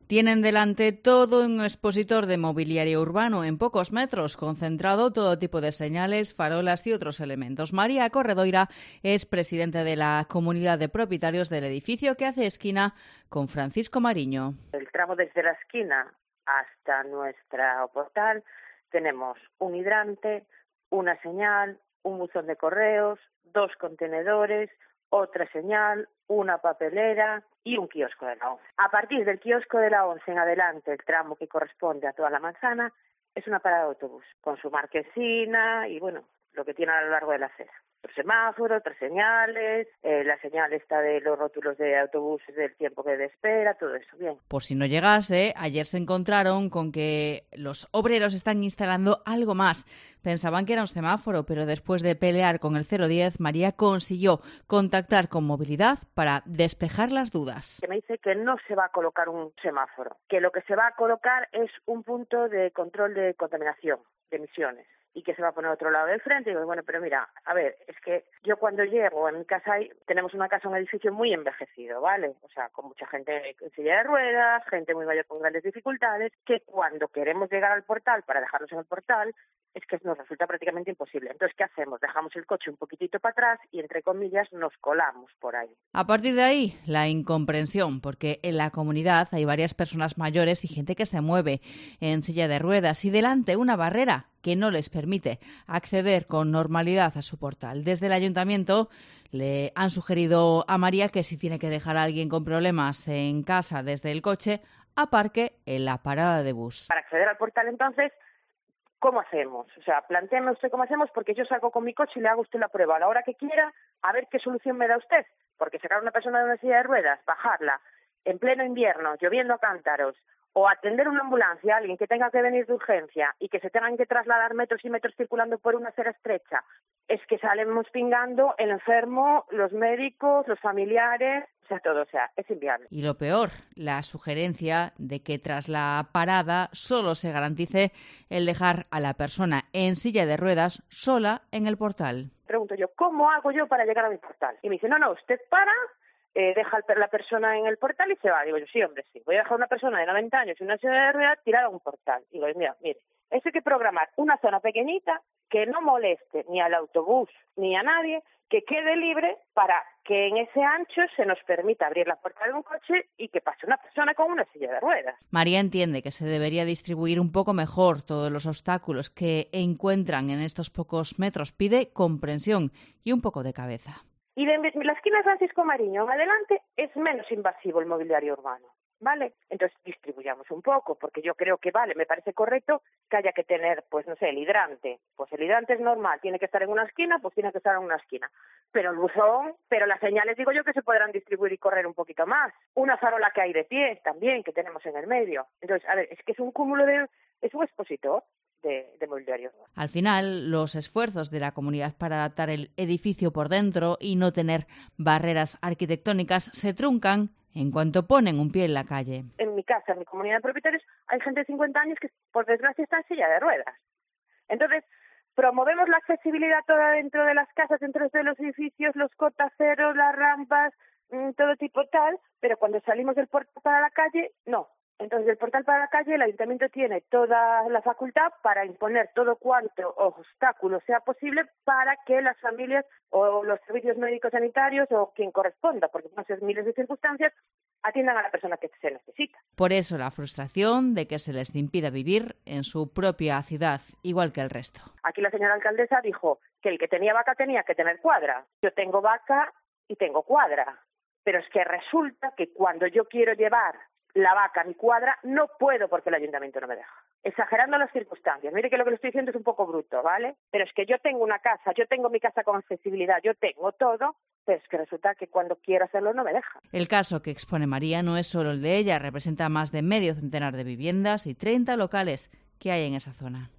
Tienen delante todo un expositor de mobiliario urbano en pocos metros, concentrado todo tipo de señales, farolas y otros elementos. María Corredoira es presidenta de la comunidad de propietarios del edificio que hace esquina con Francisco Mariño. El tramo desde la esquina hasta nuestro portal tenemos un hidrante, una señal, un buzón de correos, 2 contenedores, otra señal, una papelera y un kiosco de la ONCE. A partir del kiosco de la ONCE en adelante, el tramo que corresponde a toda la manzana es una parada de autobús, con su marquesina y, lo que tiene a lo largo de la acera. Otro semáforo, otras señales, la señal está de los rótulos de autobuses del tiempo de espera, todo eso, bien. Por si no llegase, ayer se encontraron con que los obreros están instalando algo más. Pensaban que era un semáforo, pero después de pelear con el 010, María consiguió contactar con Movilidad para despejar las dudas. Me dice que no se va a colocar un semáforo, que lo que se va a colocar es un punto de control de contaminación, de emisiones, y que se va a poner a otro lado del frente. Y digo, pero mira, a ver, es que yo cuando llego a mi casa, tenemos una casa, un edificio muy envejecido, ¿vale? O sea, con mucha gente en silla de ruedas, gente muy mayor con grandes dificultades, que cuando queremos llegar al portal para dejarlos en el portal, es que nos resulta prácticamente imposible. Entonces, ¿qué hacemos? Dejamos el coche un poquitito para atrás y, entre comillas, nos colamos por ahí. A partir de ahí, la incomprensión, porque en la comunidad hay varias personas mayores y gente que se mueve en silla de ruedas y delante una barrera que no les permite acceder con normalidad a su portal. Desde el ayuntamiento le han sugerido a María que si tiene que dejar a alguien con problemas en casa desde el coche, aparque en la parada de bus. Para acceder al portal, entonces, ¿cómo hacemos? O sea, plantéeme usted cómo hacemos, porque yo salgo con mi coche y le hago a usted la prueba a la hora que quiera, a ver qué solución me da usted. Porque sacar a una persona de una silla de ruedas, bajarla en pleno invierno, lloviendo a cántaros, o atender una ambulancia a alguien que tenga que venir de urgencia y que se tengan que trasladar metros y metros circulando por una acera estrecha, es que salimos pingando el enfermo, los médicos, los familiares, todo, es inviable. Y lo peor, la sugerencia de que tras la parada solo se garantice el dejar a la persona en silla de ruedas sola en el portal. Pregunto yo, ¿cómo hago yo para llegar a mi portal? Y me dice, no, usted para, deja a la persona en el portal y se va. Digo yo, sí, hombre, sí. Voy a dejar a una persona de 90 años en una silla de ruedas tirada a un portal. Digo, mire, eso hay que programar una zona pequeñita que no moleste ni al autobús ni a nadie, que quede libre para que en ese ancho se nos permita abrir la puerta de un coche y que pase una persona con una silla de ruedas. María entiende que se debería distribuir un poco mejor todos los obstáculos que encuentran en estos pocos metros. Pide comprensión y un poco de cabeza. Y de la esquina de Francisco Mariño en adelante es menos invasivo el mobiliario urbano, ¿vale? Entonces distribuyamos un poco, porque yo creo que me parece correcto que haya que tener, el hidrante. Pues el hidrante es normal, tiene que estar en una esquina, pues tiene que estar en una esquina. Pero el buzón, las señales, digo yo, que se podrán distribuir y correr un poquito más. Una farola que hay de pie también, que tenemos en el medio. Entonces, es que es un cúmulo es un expositor de mobiliario. Al final, los esfuerzos de la comunidad para adaptar el edificio por dentro y no tener barreras arquitectónicas se truncan en cuanto ponen un pie en la calle. En mi casa, en mi comunidad de propietarios, hay gente de 50 años que, por desgracia, está en silla de ruedas. Entonces, promovemos la accesibilidad toda dentro de las casas, dentro de los edificios, los cotaceros, las rampas, todo tipo tal, pero cuando salimos del portal para la calle, no. Entonces, del portal para la calle, el ayuntamiento tiene toda la facultad para imponer todo cuanto obstáculo sea posible para que las familias o los servicios médicos sanitarios o quien corresponda, porque pueden ser miles de circunstancias, atiendan a la persona que se necesita. Por eso la frustración de que se les impida vivir en su propia ciudad, igual que el resto. Aquí la señora alcaldesa dijo que el que tenía vaca tenía que tener cuadra. Yo tengo vaca y tengo cuadra, pero es que resulta que cuando yo quiero llevar la vaca a mi cuadra, no puedo porque el ayuntamiento no me deja. Exagerando las circunstancias. Mire que lo que le estoy diciendo es un poco bruto, ¿vale? Pero es que yo tengo una casa, yo tengo mi casa con accesibilidad, yo tengo todo, pero es que resulta que cuando quiero hacerlo no me deja. El caso que expone María no es solo el de ella, representa más de medio centenar de viviendas y 30 locales que hay en esa zona.